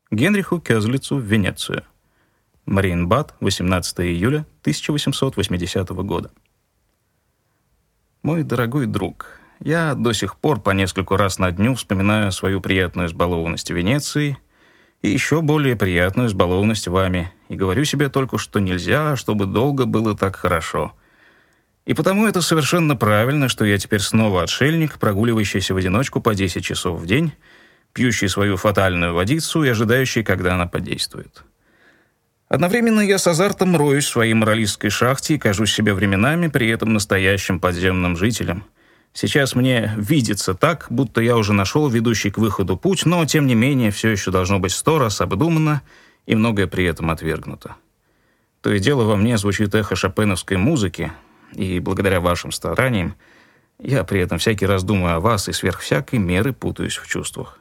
Генриху Кёзлицу в Венецию. Мариенбад, 18 июля 1880 года. Мой дорогой друг, я до сих пор по нескольку раз на дню вспоминаю свою приятную избалованность Венецией и еще более приятную избалованность вами, и говорю себе только, что нельзя, чтобы долго было так хорошо. И потому это совершенно правильно, что я теперь снова отшельник, прогуливающийся в одиночку по 10 часов в день, пьющий свою фатальную водицу и ожидающий, когда она подействует. Одновременно я с азартом роюсь в своей моралистской шахте и кажусь себе временами при этом настоящим подземным жителем. Сейчас мне видится так, будто я уже нашел ведущий к выходу путь, но, тем не менее, все еще должно быть 100 раз обдумано и многое при этом отвергнуто. То и дело во мне звучит эхо шопеновской музыки, и благодаря вашим стараниям я при этом всякий раз думаю о вас и сверх всякой меры путаюсь в чувствах.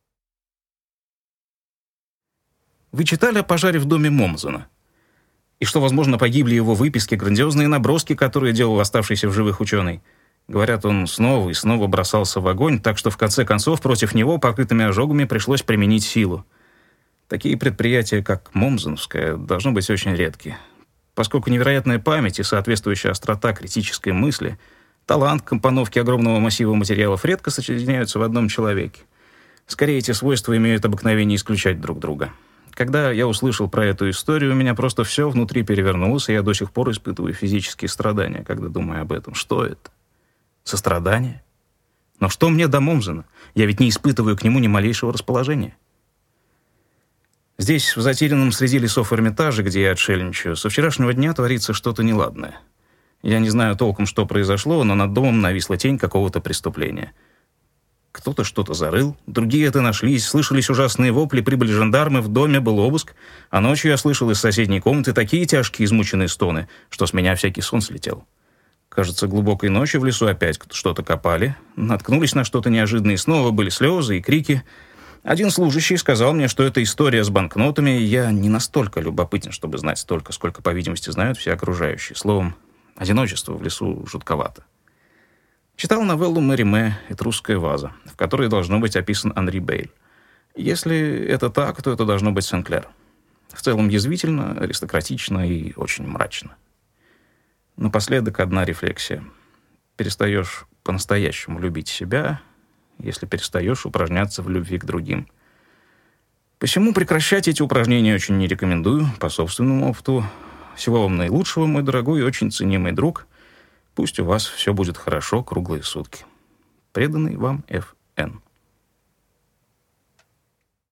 Вы читали о пожаре в доме Момзена? И что, возможно, погибли его выписки, грандиозные наброски, которые делал оставшийся в живых ученый? Говорят, он снова и снова бросался в огонь, так что в конце концов против него покрытыми ожогами пришлось применить силу. Такие предприятия, как Момзеновское, должны быть очень редки, поскольку невероятная память и соответствующая острота критической мысли, талант к компоновке огромного массива материалов редко соединяются в одном человеке. Скорее, эти свойства имеют обыкновение исключать друг друга. Когда я услышал про эту историю, у меня просто все внутри перевернулось, и я до сих пор испытываю физические страдания, когда думаю об этом. Что это? Сострадание? Но что мне до Момзена? Я ведь не испытываю к нему ни малейшего расположения. Здесь, в затерянном среди лесов Эрмитаже, где я отшельничаю, со вчерашнего дня творится что-то неладное. Я не знаю толком, что произошло, но над домом нависла тень какого-то преступления. Кто-то что-то зарыл, другие это нашлись, слышались ужасные вопли, прибыли жандармы, в доме был обыск, а ночью я слышал из соседней комнаты такие тяжкие измученные стоны, что с меня всякий сон слетел. Кажется, глубокой ночью в лесу опять что-то копали, наткнулись на что-то неожиданное, и снова были слезы и крики. Один служащий сказал мне, что это история с банкнотами, и я не настолько любопытен, чтобы знать столько, сколько, по видимости, знают все окружающие. Словом, одиночество в лесу жутковато. Читал новеллу Мэри Мэ «Этрусская ваза», в которой должно быть описан Анри Бейль. Если это так, то это должно быть Сен-Клер. В целом язвительно, аристократично и очень мрачно. Напоследок одна рефлексия. Перестаешь по-настоящему любить себя, если перестаешь упражняться в любви к другим. Посему прекращать эти упражнения очень не рекомендую, по собственному опыту. Всего вам наилучшего, мой дорогой и очень ценимый друг. Пусть у вас все будет хорошо круглые сутки. Преданный вам Ф.Н.